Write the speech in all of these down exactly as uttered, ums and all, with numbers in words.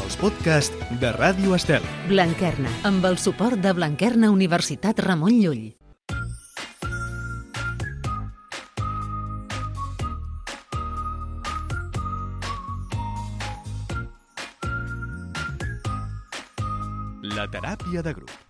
els podcasts de Ràdio Estel. Blanquerna, amb el suport de Blanquerna Universitat Ramon Llull. La teràpia de grup.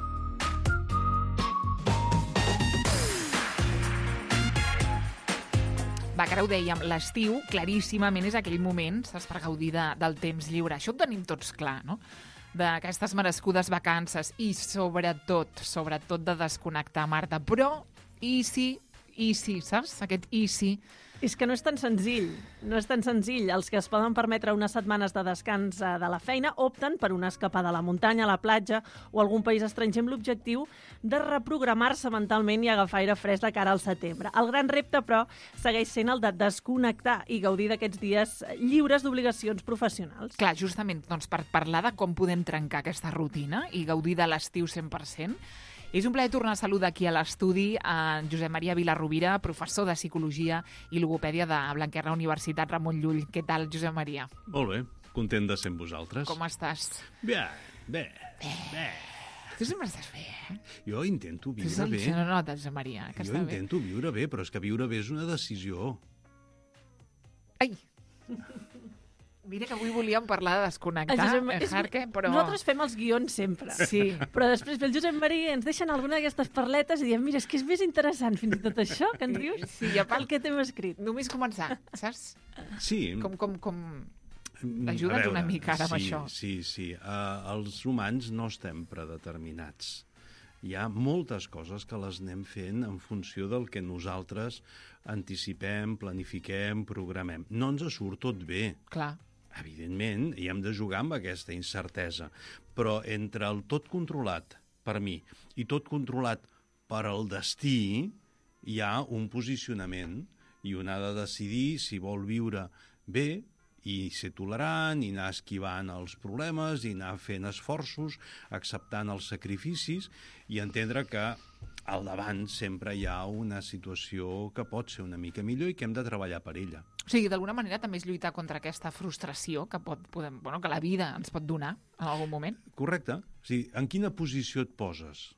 Va, que ara ho dèiem, l'estiu claríssimament és aquell moment, saps, per gaudir de, del temps lliure. Això ho tenim tots clar, no? D'aquestes merescudes vacances i sobretot, sobretot de desconnectar, Marta. Però, i si, i si, saps? Aquest i si... És que no és tan senzill, no és tan senzill. Els que es poden permetre unes setmanes de descans de la feina opten per una escapada a la muntanya, a la platja o a algun país estranger amb l'objectiu de reprogramar-se mentalment i agafar aire fresc de cara al setembre. El gran repte, però, segueix sent el de desconnectar i gaudir d'aquests dies lliures d'obligacions professionals. Clar, justament, doncs, per parlar de com podem trencar aquesta rutina i gaudir de l'estiu cent per cent, és un plaer tornar a saludar aquí a l'estudi a Josep Maria Vilarrovira, professor de Psicologia i Logopèdia de Blanquerna Universitat Ramon Llull. Què tal, Josep Maria? Molt bé, content de ser amb vosaltres. Com estàs? Bé, bé, bé. Tu sempre estàs bé, eh? Jo intento Tu viure bé. no notes, Josep Maria, que Jo està bé. intento viure bé, però és que viure bé és una decisió. Ai! Mira que avui volíem parlar de desconnectar, El Josep Ma- eh, és- Jarque, però... Nosaltres fem els guions sempre. Sí. Però després ve el Josep Maria i ens deixen alguna d'aquestes parletes i diem, mira, és que és més interessant fins i tot això que ens dius Sí, i a part- el que t'hem escrit. Només començar, saps? Sí. Com, com, com... mm, ajuda'ns a veure, una mica ara amb sí, això. Sí, sí. Uh, els humans no estem predeterminats. Hi ha moltes coses que les anem fent en funció del que nosaltres anticipem, planifiquem, programem. No ens surt tot bé. Clar. Evidentment, hi hem de jugar amb aquesta incertesa, però entre el tot controlat per mi i tot controlat per al destí hi ha un posicionament i un ha de decidir si vol viure bé i ser tolerant, i anar esquivant els problemes, i anar fent esforços, acceptant els sacrificis i entendre que al davant sempre hi ha una situació que pot ser una mica millor i que hem de treballar per ella. O sigui, d'alguna manera també és lluitar contra aquesta frustració que, pot, podem, bueno, que la vida ens pot donar en algun moment. Correcte. O sigui, en quina posició et poses?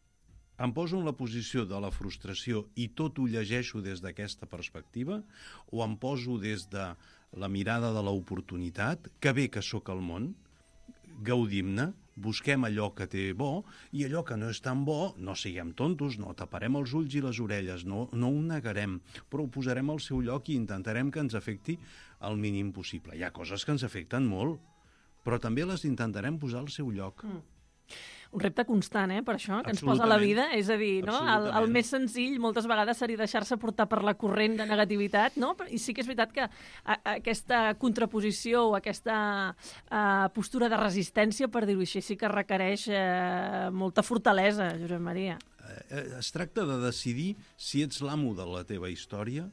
Em poso en la posició de la frustració i tot ho llegeixo des d'aquesta perspectiva, o em poso des de la mirada de l'oportunitat, que bé que sóc al món, gaudim-ne, busquem allò que té bo, i allò que no és tan bo, no siguem tontos, no taparem els ulls i les orelles, no, no ho negarem, però ho posarem al seu lloc i intentarem que ens afecti el mínim possible. Hi ha coses que ens afecten molt, però també les intentarem posar al seu lloc. Mm. Un repte constant, eh, per això, que ens posa la vida. És a dir, no? el, el més senzill moltes vegades seria deixar-se portar per la corrent de negativitat, no? I sí que és veritat que a, a, aquesta contraposició o aquesta a, postura de resistència, per dir-ho així, sí que requereix eh, molta fortalesa, Josep Maria. Eh, es tracta de decidir si ets l'amo de la teva història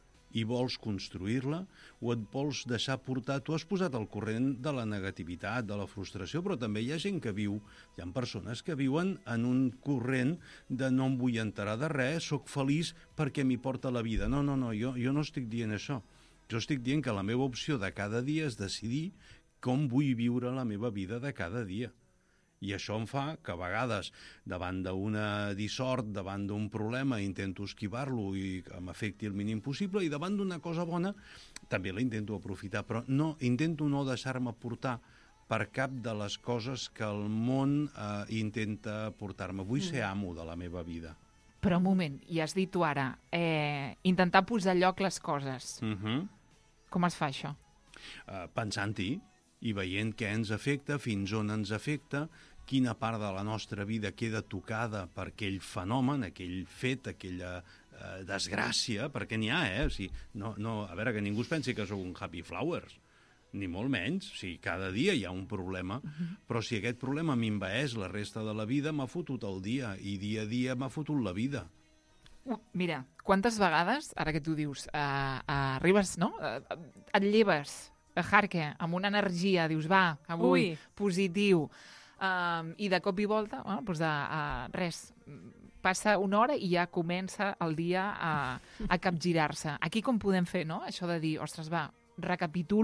i vols construir-la, o et vols deixar portar... Tu has posat al corrent de la negativitat, de la frustració, però també hi ha gent que viu, hi ha persones que viuen en un corrent de no em vull enterar de res, sóc feliç perquè m'hi porta la vida. No, no, no, jo, jo no estic dient això. Jo estic dient que la meva opció de cada dia és decidir com vull viure la meva vida de cada dia. I això em fa que a vegades, davant d'una dissort, davant d'un problema, intento esquivar-lo i que m'afecti el mínim possible, i davant d'una cosa bona també la intento aprofitar, però no, intento no deixar-me portar per cap de les coses que el món eh, intenta portar-me. Vull ser amo de la meva vida. Però un moment, i has dit tu ara, eh, intentar posar a lloc les coses. Uh-huh. Com es fa això? Uh, pensant-hi i veient què ens afecta, fins on ens afecta, quina part de la nostra vida queda tocada per aquell fenomen, aquell fet, aquella eh, desgràcia, perquè n'hi ha, eh? O sigui, no, no, a veure, que ningú es pensi que sóc un happy flowers, ni molt menys. O sigui, cada dia hi ha un problema, uh-huh. però si aquest problema m'envaeix la resta de la vida, m'ha fotut el dia, i dia a dia m'ha fotut la vida. Uh, mira, quantes vegades, ara que tu dius, uh, uh, arribes, no? Uh, et lleves, uh, Jarque, amb una energia, dius, va, avui, Ui. positiu, um, i de cop i volta, uh, doncs de, uh, res, passa una hora i ja comença el dia a, a capgirar-se. Aquí com podem fer, no?, això de dir, ostres, va, recapitulo,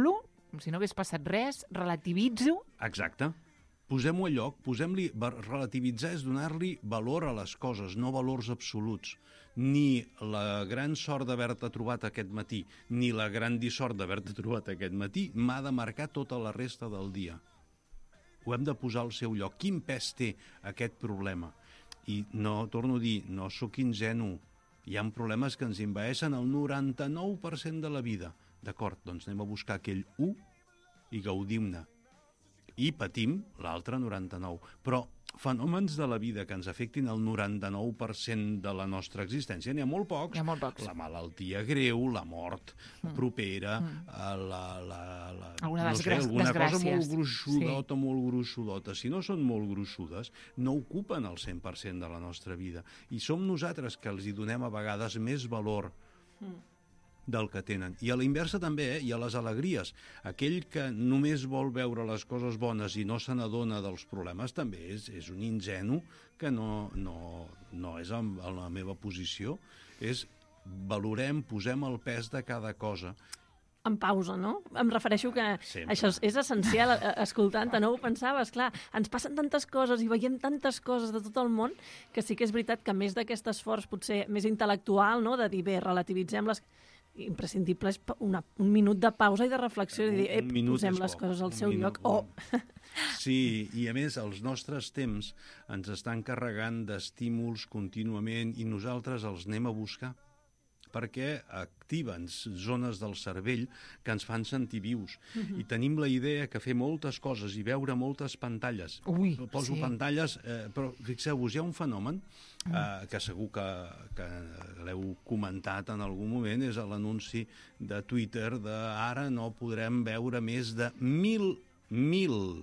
com si no hagués passat res, relativitzo. Exacte. Posem-ho a lloc, posem-li... Relativitzar és donar-li valor a les coses, no valors absoluts. Ni la gran sort d'haver-te trobat aquest matí, ni la gran dissort d'haver-te trobat aquest matí, m'ha de marcar tota la resta del dia. Ho hem de posar al seu lloc. Quin pes té aquest problema? I no, torno a dir, no sóc ingenu. Hi ha problemes que ens envaeixen el noranta-nou per cent de la vida. D'acord, doncs anem a buscar aquell u i gaudim-ne. I patim l'altre noranta-nou. Però fenòmens de la vida que ens afectin el noranta-nou per cent de la nostra existència, n'hi ha molt pocs. Hi ha molt pocs. La malaltia greu, la mort mm. propera, mm. la, la, la, alguna, no sé, desgrà... alguna cosa molt sí. gruixudota, molt gruixudota. Si no són molt gruixudes, no ocupen el cent per cent de la nostra vida. I som nosaltres que els hi donem a vegades més valor mm. del que tenen. I a la inversa també, eh? I a les alegries. Aquell que només vol veure les coses bones i no se n'adona dels problemes també és, és un ingenu que no, no, no és en, en la meva posició. És valorem, posem el pes de cada cosa. En pausa, no? Em refereixo que Sempre. Això és, és essencial, escoltant-te, no ho pensaves? Clar, ens passen tantes coses i veiem tantes coses de tot el món que sí que és veritat que més d'aquest esforç potser més intel·lectual, no?, de dir, bé, relativitzem les... imprescindible és una, un minut de pausa i de reflexió i de dir, eh, posem les coses al seu lloc. Oh. Sí, i a més els nostres temps ens estan carregant d'estímuls contínuament i nosaltres els anem a buscar perquè activen zones del cervell que ens fan sentir vius. Uh-huh. I tenim la idea que fer moltes coses i veure moltes pantalles. Ui, Poso sí. pantalles, eh, però fixeu-vos, hi ha un fenomen eh, que segur que, que l'heu comentat en algun moment, és l'anunci de Twitter de ara no podrem veure més de mil, mil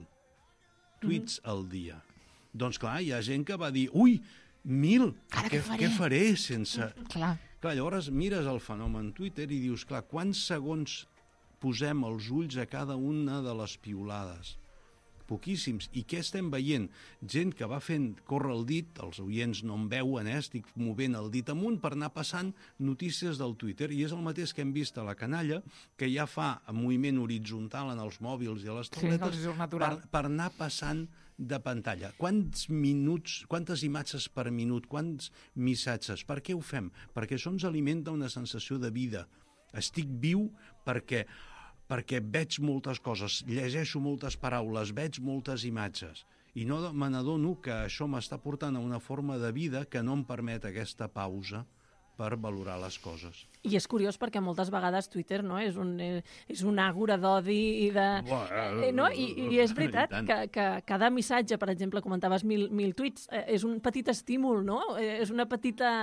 tuits uh-huh. al dia. Doncs clar, hi ha gent que va dir, ui, mil, Ara què, què faré? què faré sense... Clar. Clar, llavors mires el fenomen Twitter i dius, clar, quants segons posem els ulls a cada una de les piulades? Poquíssims. I què estem veient? Gent que va fent córrer el dit, els oients no em veuen, eh? Estic movent el dit amunt per anar passant notícies del Twitter. I és el mateix que hem vist a la canalla, que ja fa moviment horitzontal en els mòbils i a les tabletes sí, per, per anar passant de pantalla. Quants minuts, quantes imatges per minut, quants missatges? Per què ho fem? Perquè això ens alimenta una sensació de vida. Estic viu perquè, perquè veig moltes coses, llegeixo moltes paraules, veig moltes imatges. I no me n'adono que això m'està portant a una forma de vida que no em permet aquesta pausa per valorar les coses. I és curiós perquè moltes vegades Twitter, no?, és un, eh, és un àgora d'odi i de... Eh, no? I, I és veritat que, que cada missatge, per exemple, comentaves mil, mil tuits, eh, és un petit estímul, no? Eh, és una petita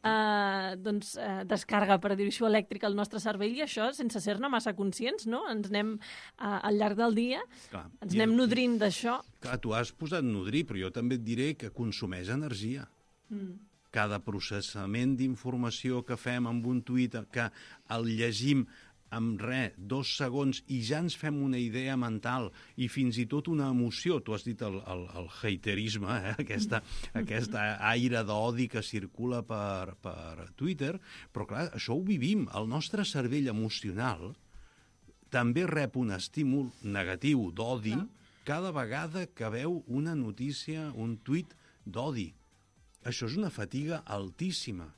eh, doncs, eh, descàrrega, per dir-ho així, elèctrica al nostre cervell, i això, sense ser-ne massa conscients, no? Ens anem, eh, al llarg del dia, clar, ens anem el, nodrint d'això. Clar, tu has posat nodrir, però jo també et diré que consumeix energia. Mm. Cada processament d'informació que fem amb un tuit, que el llegim amb res, dos segons, i ja ens fem una idea mental i fins i tot una emoció. Tu has dit el, el, el haterisme, eh? aquesta, aquesta aire d'odi que circula per, per Twitter, però clar, això ho vivim. El nostre cervell emocional també rep un estímul negatiu d'odi cada vegada que veu una notícia, un tuit d'odi. Això és una fatiga altíssima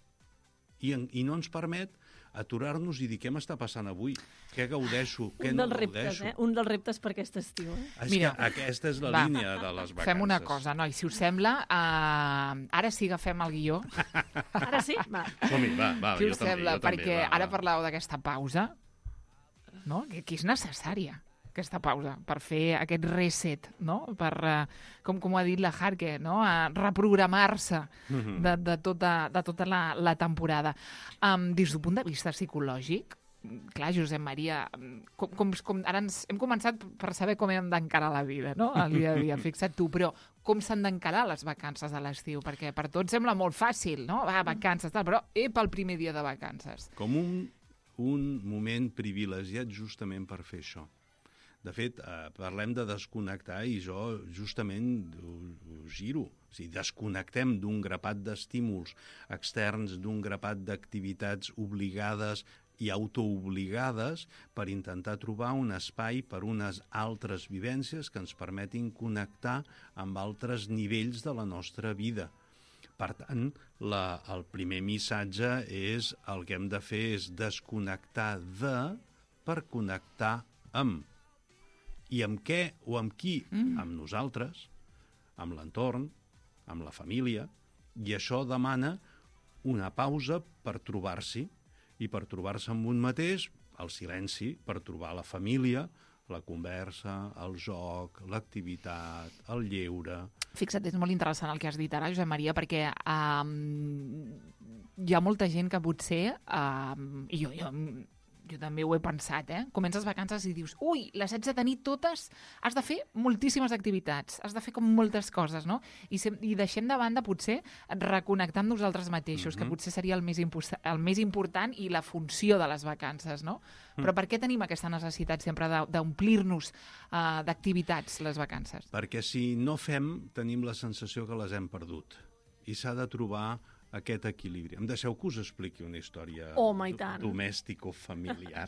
i, en, i no ens permet aturar-nos i dir què m'està passant avui, què gaudeixo, què no gaudeixo. Eh? Un dels reptes per aquest estiu. Eh? És Mira, que aquesta és la va, línia de les vacances. Fem una cosa, noi, si us sembla, uh, ara sí agafem el guió. Ara sí? Va. Som-hi, va, va, si jo us també. Sembla, jo perquè també, va, ara va. parlàveu d'aquesta pausa, no? que, que és necessària. Aquesta pausa, per fer aquest reset, no? Per, uh, com, com ho ha dit la Harke, no? A reprogramar-se uh-huh. de, de tota, de tota la, la temporada. Um, des d'un punt de vista psicològic, clar, Josep Maria, com, com, com, ara ens, hem començat per saber com hem d'encarar la vida, no? El dia a dia, fixa't tu, però com s'han d'encarar les vacances de l'estiu? Perquè per tots sembla molt fàcil, no? Va, vacances, tal, però ep, el primer dia de vacances. Com un, un moment privilegiat justament per fer això. De fet, eh, parlem de desconnectar i jo justament ho, ho giro. O sigui, desconnectem d'un grapat d'estímuls externs, d'un grapat d'activitats obligades i autoobligades per intentar trobar un espai per unes altres vivències que ens permetin connectar amb altres nivells de la nostra vida. Per tant, la, el primer missatge és el que hem de fer és desconnectar de per connectar amb. I amb què o amb qui? Mm. Amb nosaltres, amb l'entorn, amb la família, i això demana una pausa per trobar-s'hi, i per trobar-se amb un mateix, el silenci, per trobar la família, la conversa, el joc, l'activitat, el lleure. Fixa't, és molt interessant el que has dit ara, Josep Maria, perquè um, hi ha molta gent que potser, um, i jo, jo, jo també ho he pensat, eh? Comences vacances i dius, ui, les haig de tenir totes, has de fer moltíssimes activitats, has de fer com moltes coses, no? I, sem i deixem de banda, potser, reconnectar amb nosaltres mateixos, mm-hmm. que potser seria el més, el més important i la funció de les vacances, no? Mm. Però per què tenim aquesta necessitat sempre d'omplir-nos uh, d'activitats, les vacances? Perquè si no fem, tenim la sensació que les hem perdut. I s'ha de trobar aquest equilibri. Em deixeu que us expliqui una història Home, i tant. domèstico-familiar.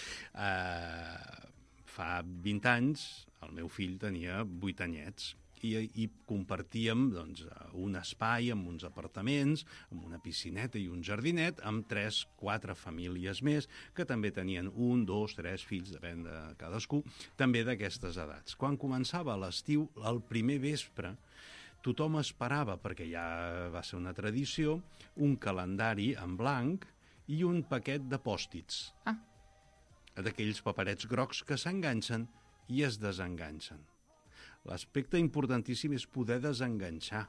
uh, fa vint anys, el meu fill tenia vuit anyets i, i compartíem doncs, un espai amb uns apartaments, amb una piscineta i un jardinet, amb tres, quatre famílies més, que també tenien un, dos, tres fills, depèn de cadascú, també d'aquestes edats. Quan començava l'estiu, el primer vespre, tothom esperava, perquè ja va ser una tradició, un calendari en blanc i un paquet de pòstits. Ah. D'aquells paperets grocs que s'enganxen i es desenganxen. L'aspecte importantíssim és poder desenganxar.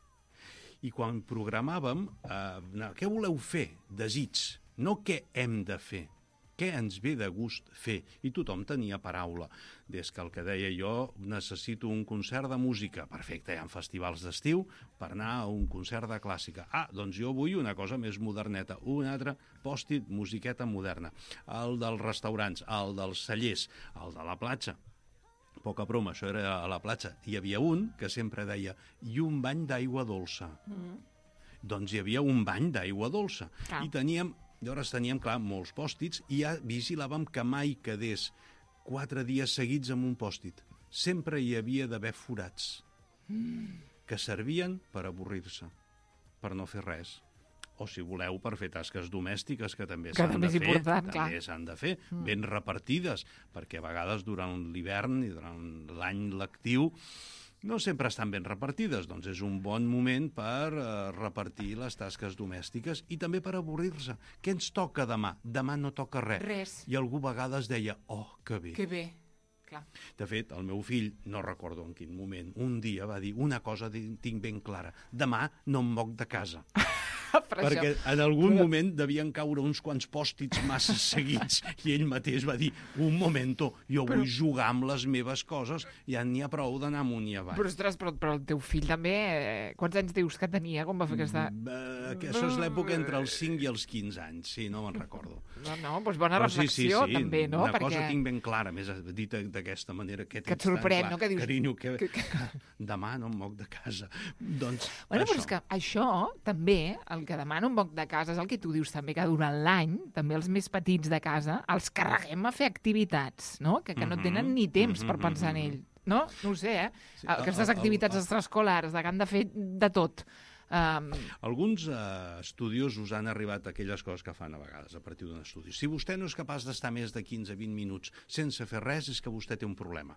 I quan programàvem, eh, què voleu fer? Desig, no què hem de fer. Què ens ve de gust fer? I tothom tenia paraula. Des que el que deia jo, necessito un concert de música. Perfecte, hi ha festivals d'estiu per anar a un concert de clàssica. Ah, doncs jo vull una cosa més moderneta. Un altre pòstit, musiqueta moderna. El dels restaurants, el dels cellers, el de la platja. Poca broma, això era a la platja. Hi havia un que sempre deia, i un bany d'aigua dolça. Mm. Doncs hi havia un bany d'aigua dolça. Ah. I teníem... Llavors teníem, clar, molts pòstits i ja vigilàvem que mai quedés quatre dies seguits amb un pòstit. Sempre hi havia d'haver forats mm. que servien per avorrir-se, per no fer res. O, si voleu, per fer tasques domèstiques, que també s'han de fer, important, també s'han de fer, mm. ben repartides, perquè a vegades durant l'hivern i durant l'any lectiu no sempre estan ben repartides, doncs és un bon moment per uh, repartir les tasques domèstiques i també per avorrir-se. Què ens toca demà? Demà no toca res. Res. I algú a vegades deia, oh, que bé. Que bé, clar. De fet, el meu fill, no recordo en quin moment, un dia va dir una cosa tinc ben clara, demà no em moc de casa. Per perquè això. En algun moment devien caure uns quants pòstits massa seguits i ell mateix va dir, un momento, jo però... vull jugar amb les meves coses, ja n'hi ha prou d'anar amunt i avall. Però, ostres, però, però el teu fill també, eh, quants anys dius que tenia quan va fer aquesta... Uh, que això és l'època entre els cinc i els quinze anys, sí, no me'n recordo. No, no, doncs bona però reflexió, sí, sí, sí, també, no? Una perquè... cosa tinc ben clara, més dit d'aquesta manera. Que, que et sorprèn, no? Que dius... Carinyo, que, que, que... que demà no em moc de casa. Doncs, bueno, això. Però és que això, també, el que demana un moc de casa és el que tu dius també, que durant l'any, també els més petits de casa, els carreguem a fer activitats, no? Que, que no tenen ni temps per pensar en ell. No? No ho sé, eh? Sí, Aquestes el, el, activitats el, extraescolars, que han de fer de tot. Um... Alguns uh, estudiosos han arribat a aquelles coses que fan a vegades a partir d'un estudi. Si vostè no és capaç d'estar més de quinze a vint minuts sense fer res, és que vostè té un problema.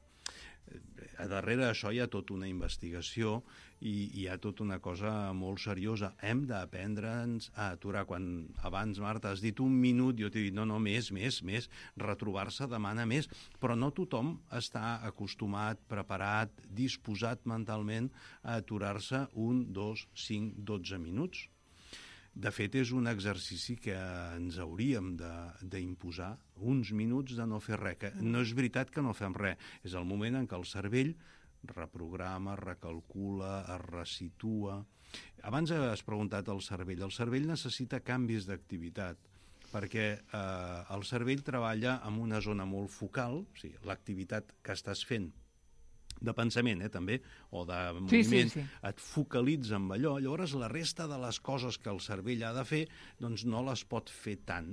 A darrere d'això hi ha tota una investigació i hi ha tota una cosa molt seriosa. Hem d'aprendre'ns a aturar. Quan abans, Marta, has dit un minut, jo t'he dit, no, no, més, més, més. Retrobar-se demana més. Però no tothom està acostumat, preparat, disposat mentalment a aturar-se un, dos, cinc, dotze minuts. De fet, és un exercici que ens hauríem d'imposar, uns minuts de no fer res. Que no és veritat que no fem res. És el moment en què el cervell reprograma, recalcula, es resitua. Abans has preguntat al cervell. El cervell necessita canvis d'activitat perquè eh, el cervell treballa en una zona molt focal, o sigui, l'activitat que estàs fent de pensament, eh, també, o de moviment, sí, sí, sí. Et focalitza amb allò, llavors la resta de les coses que el cervell ha de fer, doncs no les pot fer tant,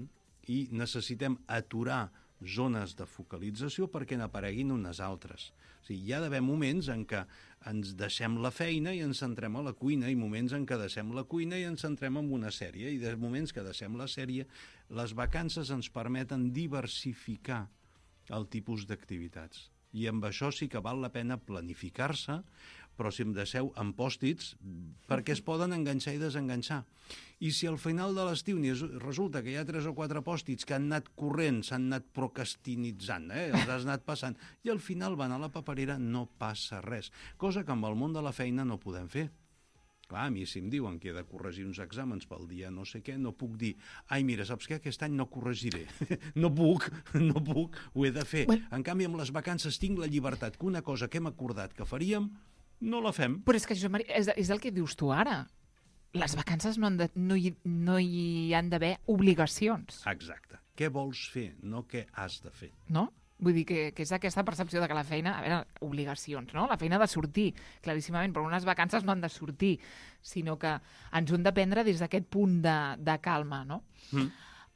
i necessitem aturar zones de focalització perquè n'apareguin unes altres. O sigui, hi ha d'haver moments en què ens deixem la feina i ens centrem a la cuina, i moments en què deixem la cuina i ens centrem en una sèrie, i de moments que deixem la sèrie. Les vacances ens permeten diversificar el tipus d'activitats. I amb això sí que val la pena planificar-se, però si em deixeu amb pòstits, perquè es poden enganxar i desenganxar. I si al final de l'estiu resulta que hi ha tres o quatre pòstits que han anat corrent, s'han anat procrastinitzant, eh? els has anat passant, i al final van a la paperera, no passa res. Cosa que amb el món de la feina no podem fer. Clar, a mi si em diuen que he de corregir uns exàmens pel dia no sé què, no puc dir, ai, mira, saps què? Aquest any no corregiré. No puc, no puc, ho he de fer. Bueno. En canvi, amb les vacances tinc la llibertat que una cosa que hem acordat que faríem, no la fem. Però és que, Josep Maria, és, és el que dius tu ara. Les vacances no, han de, no, hi, no hi han d'haver obligacions. Exacte. Què vols fer, no què has de fer. No? Vull dir que, que és aquesta percepció de que la feina... A veure, obligacions, no? La feina ha de sortir, claríssimament, però unes vacances no han de sortir, sinó que ens ho hem de prendre des d'aquest punt de, de calma, no? Mm.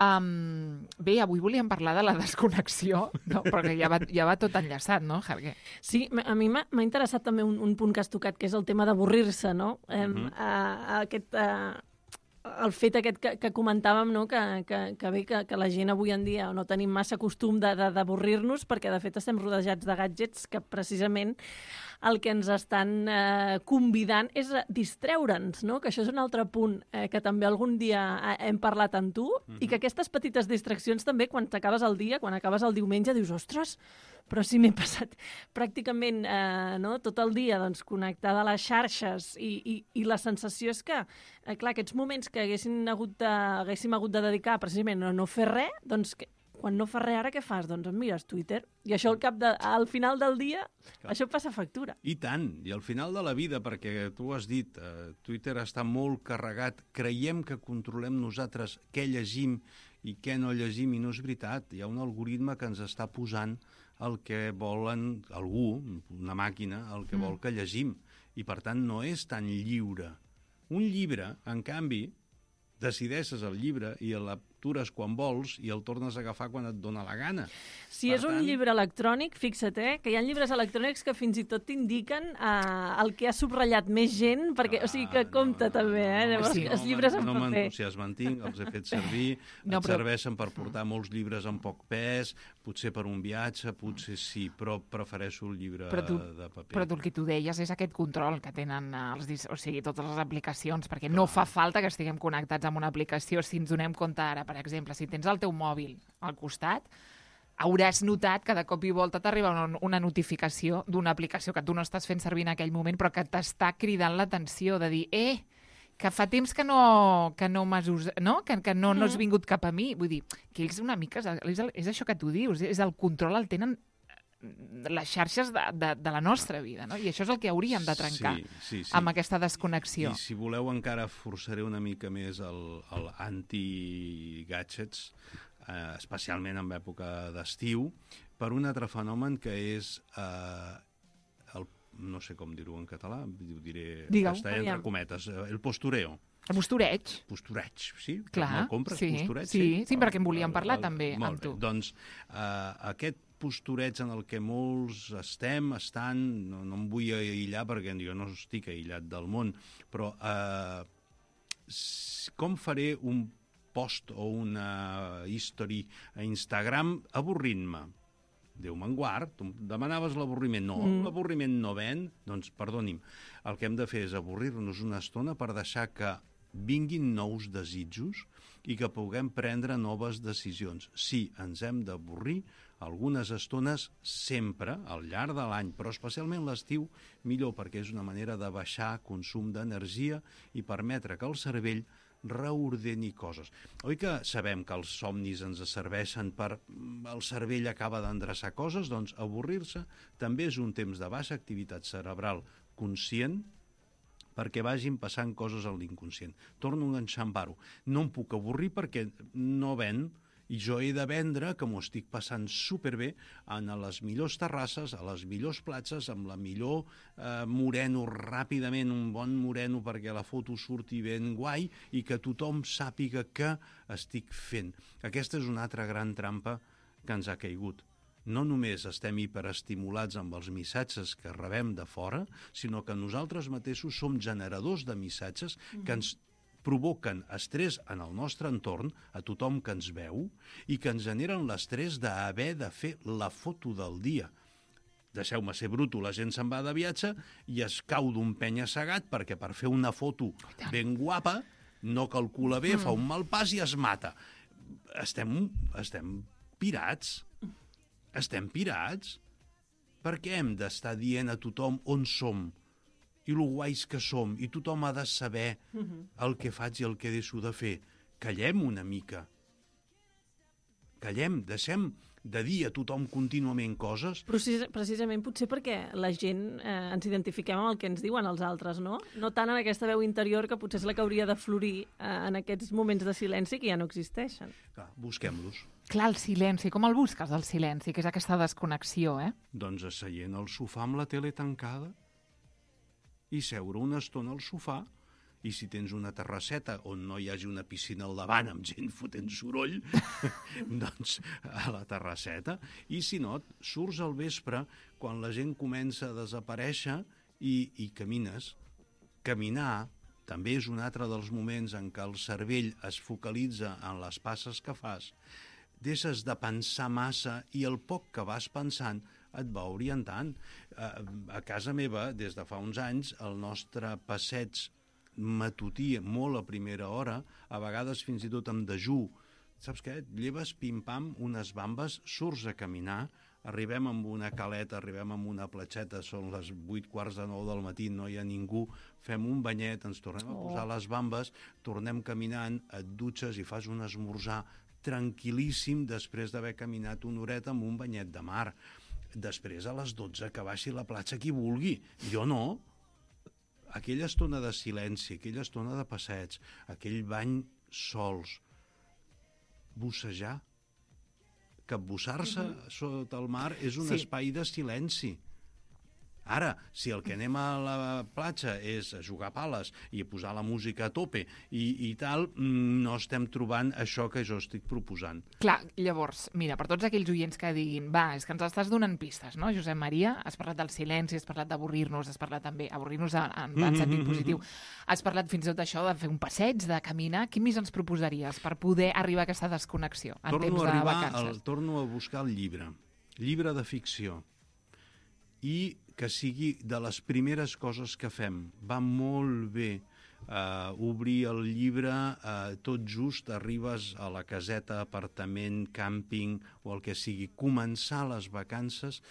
Um, bé, avui volíem parlar de la desconnexió, no? Perquè ja va, ja va tot enllaçat, no, Javier? Sí, a mi m'ha interessat també un, un punt que has tocat, que és el tema d'avorrir-se, no? Eh, uh-huh. uh, aquest... Uh, el fet aquest que, que comentàvem, no? que, que, que bé que, que la gent avui en dia no tenim massa costum d'avorrir-nos, perquè de fet estem rodejats de gadgets que precisament el que ens estan eh, convidant és a distreure'ns, no? Que això és un altre punt eh, que també algun dia hem parlat amb tu, mm-hmm. i que aquestes petites distraccions també, quan t'acabes el dia, quan acabes el diumenge, dius, ostres, però si m'he passat pràcticament eh, no, tot el dia doncs, connectada a les xarxes, i, i, i la sensació és que, eh, clar, aquests moments que haguéssim hagut de, haguéssim hagut de dedicar precisament a no fer res, doncs que, quan no fas res ara, què fas? Doncs em mires Twitter. I això al, cap de, al final del dia, clar, això passa factura. I tant, i al final de la vida, perquè tu has dit, eh, Twitter està molt carregat, creiem que controlem nosaltres què llegim i què no llegim, i no és veritat. Hi ha un algoritme que ens està posant el que volen algú, una màquina, el que mm. vol que llegim. I per tant no és tan lliure. Un llibre, en canvi, decideixes el llibre i l'atures quan vols i el tornes a agafar quan et dona la gana. Si per és un tant... llibre electrònic, fixa't, eh, que hi ha llibres electrònics que fins i tot t'indiquen eh, el que ha subratllat més gent, perquè, ah, o sigui que compta no, també, eh? No, Llavors, sí, els no, llibres en no paper. m'entusiasmantinc, els he fet servir, no, et però... serveixen per portar molts llibres amb poc pes, potser per un viatge, potser sí, però prefereixo el llibre tu, de paper. Però tu el que tu deies és aquest control que tenen els, o sigui, totes les aplicacions, perquè no fa falta que estiguem connectats amb una aplicació. Si ens donem compte ara, per exemple, si tens el teu mòbil al costat, hauràs notat que de cop i volta t'arriba una, una notificació d'una aplicació que tu no estàs fent servir en aquell moment, però que t'està cridant l'atenció, de dir, eh, que fa temps que no, que no m'has usat, no? Que, que no, no has vingut cap a mi. Vull dir, que ells una mica, és, el, és això que tu dius, és el control el tenen les xarxes de, de, de la nostra vida, no? I això és el que hauríem de trencar, sí, sí, sí, amb aquesta desconnexió. I si voleu encara forçaré una mica més el, el anti-gadgets, eh, especialment en època d'estiu, per un altre fenomen que és eh, el, no sé com dir-ho en català, ho diré està entre cometes, el postureo. El postureig. Postureig, sí? Clar, no compres sí, postureig? Sí, sí, sí, perquè en volíem el, parlar el, també molt amb tu. Bé. Doncs eh, aquest postureig en el que molts estem, estan, no, no em vull aïllar perquè jo no estic aïllat del món, però eh, com faré un post o una history a Instagram avorrint-me? Déu me'n guard, tu demanaves l'avorriment. No, mm. l'avorriment no ven, doncs perdoni'm. El que hem de fer és avorrir-nos una estona per deixar que vinguin nous desitjos i que puguem prendre noves decisions. Sí, ens hem d'avorrir algunes estones sempre, al llarg de l'any, però especialment l'estiu, millor, perquè és una manera de baixar consum d'energia i permetre que el cervell reordeni coses. Oi que sabem que els somnis ens serveixen per... el cervell acaba d'endreçar coses? Doncs avorrir-se també és un temps de baixa activitat cerebral conscient perquè vagin passant coses a l'inconscient. Torno a enxampar-ho. No em puc avorrir perquè no ven I jo he de vendre que m'ho estic passant superbé a les millors terrasses, a les millors platges, amb la millor eh, moreno ràpidament, un bon moreno perquè la foto surti ben guai i que tothom sàpiga que estic fent. Aquesta és una altra gran trampa que ens ha caigut. No només estem hiperestimulats amb els missatges que rebem de fora, sinó que nosaltres mateixos som generadors de missatges que ens provoquen estrès en el nostre entorn, a tothom que ens veu, i que ens generen l'estrès d'haver de fer la foto del dia. Deixeu-me ser bruto, la gent se'n va de viatge i es cau d'un penya-segat perquè per fer una foto ben guapa no calcula bé, mm. fa un mal pas i es mata. Estem, estem pirats. Estem pirats. Per què hem d'estar dient a tothom on som i lo guais que som, i tothom ha de saber el que faig i el que deixo de fer? Callem una mica. Callem, deixem de dir a tothom contínuament coses. Precis, precisament potser perquè la gent eh, ens identifiquem amb el que ens diuen els altres, no? No tant en aquesta veu interior que potser és la que hauria de florir eh, en aquests moments de silenci que ja no existeixen. Clar, busquem-los. Clar, el silenci. Com el busques, el silenci? Que és aquesta desconnexió, eh? Doncs asseient al sofà amb la tele tancada i seure una estona al sofà, i si tens una terrasseta on no hi hagi una piscina al davant amb gent fotent soroll, doncs a la terrasseta. I si no, surts al vespre quan la gent comença a desaparèixer i, i camines. Caminar també és un altre dels moments en què el cervell es focalitza en les passes que fas. Deixes de pensar massa i el poc que vas pensant et va orientant. A casa meva, des de fa uns anys, el nostre passeig matutí, molt a primera hora, a vegades fins i tot amb dejú. Saps què? Lleves pim-pam unes bambes, surts a caminar, arribem amb una caleta, arribem amb una platxeta, són les vuit quarts de nou del matí, no hi ha ningú, fem un banyet, ens tornem a posar les bambes, tornem caminant, et dutxes i fas un esmorzar tranquil·líssim després d'haver caminat una horeta amb un banyet de mar. Després, a les dotze, que baixi la platja qui vulgui. Jo no. Aquella estona de silenci, aquella estona de passeig, aquell bany sols, bussejar, capbussar-se uh-huh. sota el mar és un sí. espai de silenci. Ara, si el que anem a la platja és a jugar pales i a posar la música a tope i, i tal, no estem trobant això que jo estic proposant. Clar, llavors, mira, per tots aquells oients que diguin, va, és que ens estàs donant pistes, no, Josep Maria? Has parlat del silenci, has parlat d'avorrir-nos, has parlat també, avorrir-nos en, en, en sentit positiu. Has parlat fins i tot d'això, de fer un passeig, de caminar. Què més ens proposaries per poder arribar a aquesta desconnexió en torno temps a de vacances? Al, torno a buscar el llibre, llibre de ficció, i que sigui de les primeres coses que fem. Va molt bé uh, obrir el llibre, uh, tot just arribes a la caseta, apartament, càmping o el que sigui. Començar les vacances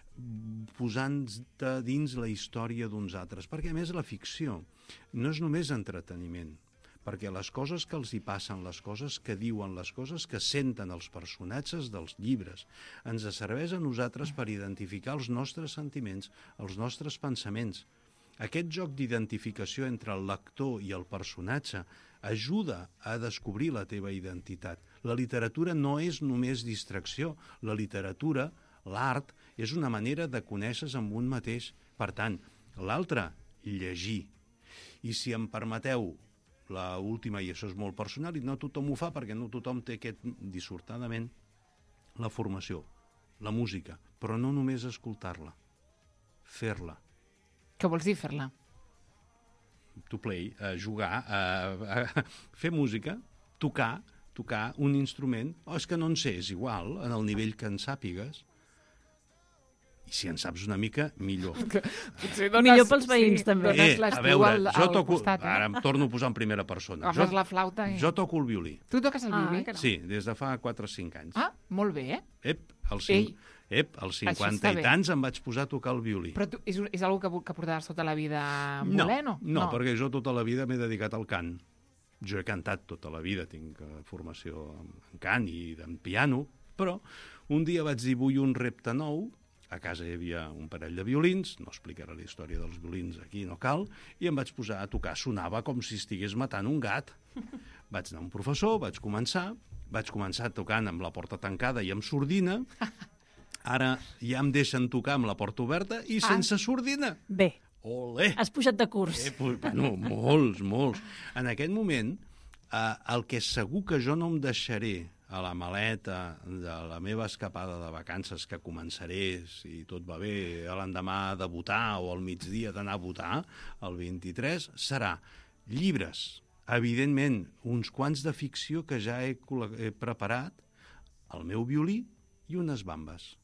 posant-te dins la història d'uns altres. Perquè, a més, la ficció no és només entreteniment, perquè les coses que els hi passen, les coses que diuen, les coses que senten els personatges dels llibres, ens serveix a nosaltres per identificar els nostres sentiments, els nostres pensaments. Aquest joc d'identificació entre el lector i el personatge ajuda a descobrir la teva identitat. La literatura no és només distracció. La literatura, l'art, és una manera de conèixer-se amb un mateix. Per tant, l'altre, llegir. I si em permeteu, la última, i això és molt personal, i no tothom ho fa perquè no tothom té aquest, dissortadament, la formació, la música, però no només escoltar-la, fer-la. Què vols dir, fer-la? To play, uh, jugar, uh, uh, fer música, tocar, tocar un instrument. Oh, és que no en sé, és igual, en el nivell que en sàpigues. I si en saps una mica, millor. Potser dones, millor pels veïns, sí, també. Eh, a veure, al, jo toco... Costat, eh? Ara em torno a posar en primera persona. Agafes la flauta i... Jo toco el violí. Tu toques el violí? Ah, sí, des de fa quatre o cinc anys. Ah, molt bé, eh? Ep, als cinc... Ep, als cinquanta i tants em vaig posar a tocar el violí. Però tu, és, és una cosa que, que portaves tota la vida volent, no, no? No, perquè jo tota la vida m'he dedicat al cant. Jo he cantat tota la vida, tinc formació en cant i en piano, però un dia vaig dir, vull un repte nou. A casa hi havia un parell de violins, no explicaré la història dels violins aquí, no cal, i em vaig posar a tocar. Sonava com si estigués matant un gat. Vaig anar a un professor, vaig començar, vaig començar tocant amb la porta tancada i amb sordina, ara ja em deixen tocar amb la porta oberta i Ah. sense sordina. Bé, Olé! has pujat de curs. Eh, pues, bueno, molts, molts. En aquest moment, eh, el que segur que jo no em deixaré a la maleta de la meva escapada de vacances, que començaré, si tot va bé, a l'endemà de votar o al migdia d'anar a votar, el vint-i-tres, serà llibres, evidentment, uns quants de ficció que ja he, col- he preparat, el meu violí i unes bambes.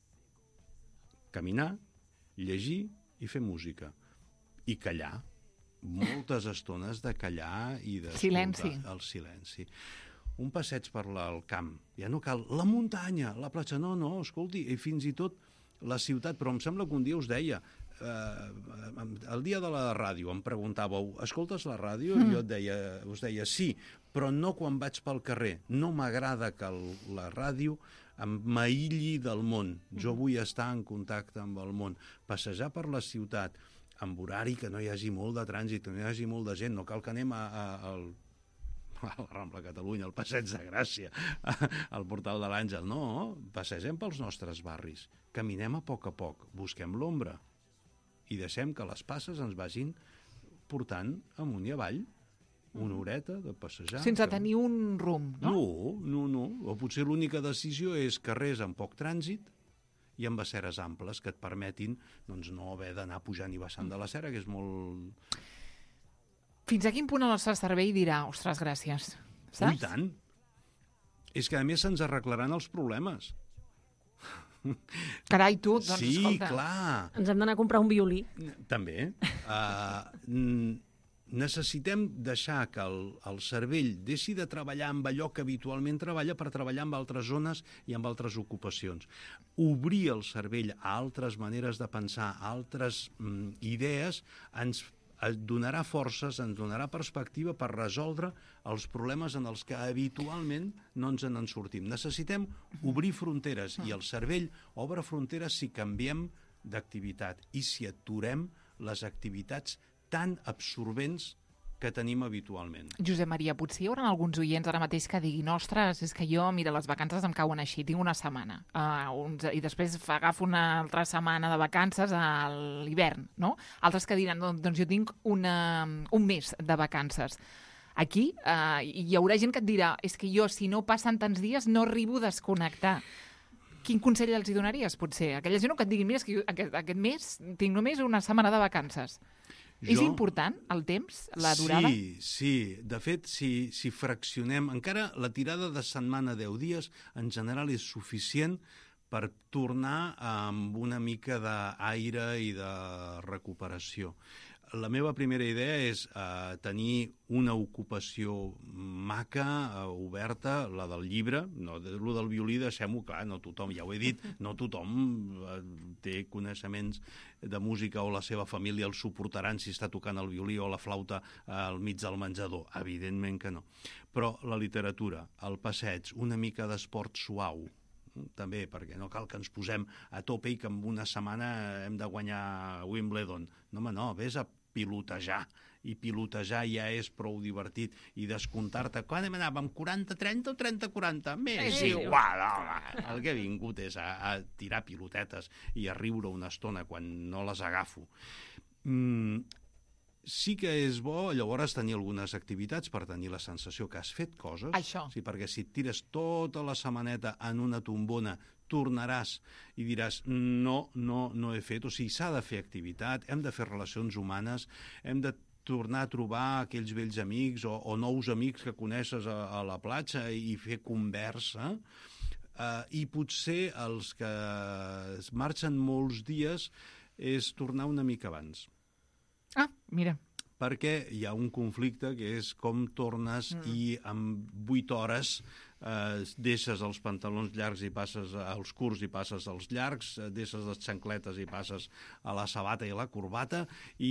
Caminar, llegir i fer música. I callar. Moltes estones de callar i d'escoltar. Silenci. El silenci. Un passeig per la, el camp. Ja no cal la muntanya, la platja. No, no, escolti, i fins i tot la ciutat. Però em sembla que un dia us deia, eh, el dia de la ràdio, em preguntàveu, escoltes la ràdio? Mm. I jo et deia, us deia, sí, però no quan vaig pel carrer. No m'agrada que el, la ràdio m'aïlli del món. Jo vull estar en contacte amb el món. Passejar per la ciutat amb horari que no hi hagi molt de trànsit, que no hi hagi molt de gent, no cal que anem a, a, al, a la Rambla Catalunya, al Passeig de Gràcia, al Portal de l'Àngel. No, passegem pels nostres barris, caminem a poc a poc, busquem l'ombra i deixem que les passes ens vagin portant amunt i avall una horeta de passejar. Sense que... tenir un rumb, no? No, no, no. O potser l'única decisió és carrers amb poc trànsit i amb aceres amples que et permetin doncs, no haver d'anar pujant i baixant de la cera, que és molt... Fins a quin punt el nostre cervell dirà, ostres, gràcies, saps? I tant. És que a més se'ns arreglaran els problemes. Carai, tu, doncs sí, escolta. clar. Ens hem d'anar a comprar un violí. També. Uh, necessitem deixar que el, el cervell deixi de treballar amb allò que habitualment treballa per treballar amb altres zones i amb altres ocupacions. Obrir el cervell a altres maneres de pensar, a altres mm, idees, ens donarà forces, ens donarà perspectiva per resoldre els problemes en els que habitualment no ens en sortim. Necessitem obrir fronteres i el cervell obre fronteres si canviem d'activitat i si aturem les activitats tan absorbents que tenim habitualment. Josep Maria, potser hi haurà alguns oients ara mateix que diguin, ostres, és que jo, mira, les vacances em cauen així, tinc una setmana, uh, uns, i després agafo una altra setmana de vacances a l'hivern, no? Altres que diran, doncs, doncs jo tinc una, un mes de vacances. Aquí uh, hi haurà gent que et dirà, és que jo, si no passen tants dies, no arribo a desconnectar. Quin consell els hi donaries, potser? Aquella gent que et diguin, mira, és que jo aquest, aquest mes tinc només una setmana de vacances. Jo... És important el temps, la durada? Sí, sí. De fet, si, si fraccionem... Encara la tirada de setmana deu dies, en general, és suficient per tornar amb una mica d'aire i de recuperació. La meva primera idea és eh, tenir una ocupació maca, eh, oberta, la del llibre. No, lo del violí, deixem-ho clar, no tothom, ja ho he dit, no tothom eh, té coneixements de música o la seva família el suportaran si està tocant el violí o la flauta eh, al mig del menjador. Evidentment que no. Però la literatura, el passeig, una mica d'esport suau, també, perquè no cal que ens posem a tope i que en una setmana hem de guanyar Wimbledon. No, home, no, vés a pilotejar, i pilotejar ja és prou divertit, i descomptar-te, quan hem anat, amb quaranta trenta o trenta quaranta? Més Sí, igual, home. El que he vingut és a, a tirar pilotetes i a riure una estona quan no les agafo. Mm, sí que és bo llavors tenir algunes activitats per tenir la sensació que has fet coses. Això. Sí, perquè si et tires tota la setmaneta en una tombona, tornaràs i diràs no, no, no he fet. O sigui, s'ha de fer activitat, hem de fer relacions humanes, hem de tornar a trobar aquells vells amics o, o nous amics que coneixes a, a la platja i fer conversa. Uh, I potser els que es marxen molts dies és tornar una mica abans. Ah, mira. Perquè hi ha un conflicte que és com tornes mm. i en vuit hores eh, deixes els pantalons llargs i passes als curts i passes als llargs, eh, deixes les xancletes i passes a la sabata i a la corbata i,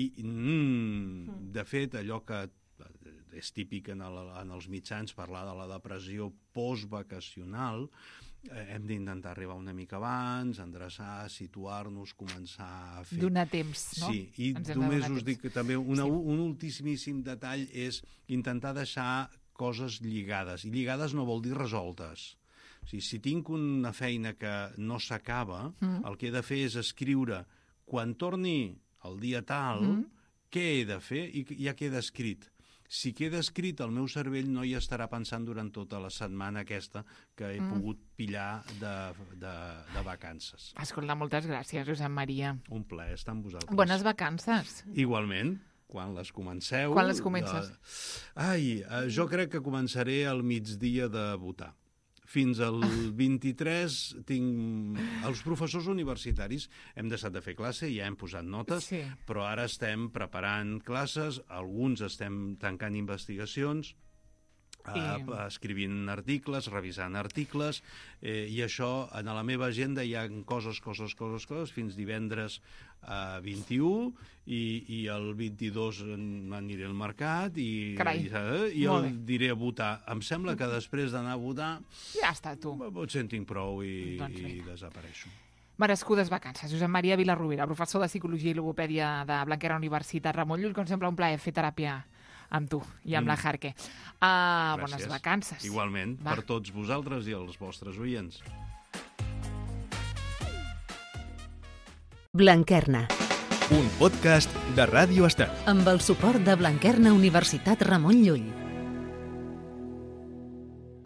mm, de fet, allò que és típic en, el, en els mitjans parlar de la depressió postvacacional, eh, hem d'intentar arribar una mica abans, endreçar, situar-nos, començar a fer... Donar temps, no? Sí, i Ens hem de només donar us temps. dic que també una, Sí. un ultimíssim detall és intentar deixar coses lligades. I lligades no vol dir resoltes. O sigui, si tinc una feina que no s'acaba, mm. el que he de fer és escriure quan torni el dia tal, mm. què he de fer i ja queda escrit. Si queda escrit, el meu cervell no hi estarà pensant durant tota la setmana aquesta que he mm. pogut pillar de, de, de vacances. Escolta, moltes gràcies, Josep Maria. Un plaer estar amb vosaltres. Bones vacances. Igualment, quan les comenceu... Quan les comences? De... Ai, jo crec que començaré al migdia de votar. Fins al vint-i-tres tinc... Els professors universitaris hem deixat de fer classe, ja hem posat notes, sí. però ara estem preparant classes, alguns estem tancant investigacions, I... eh, escrivint articles, revisant articles, eh, i això, en la meva agenda hi ha coses, coses, coses, coses, fins divendres a vint-i-u, i, i el vint-i-dos aniré al mercat i, Carai, i, i el diré a votar. Em sembla que després d'anar a votar ja està, tu. Potser en tinc prou i, doncs i desapareixo. Merescudes vacances. Josep Maria Vilarrubera, professor de Psicologia i Logopèdia de Blanquerna Universitat. Ramon Llull, com sempre, un plaer fer teràpia amb tu i amb mm. la Jarque. Uh, bones vacances. Igualment, Va. per tots vosaltres i els vostres oients. Blanquerna. Un podcast de Ràdio Estel. Amb el suport de Blanquerna Universitat Ramon Llull.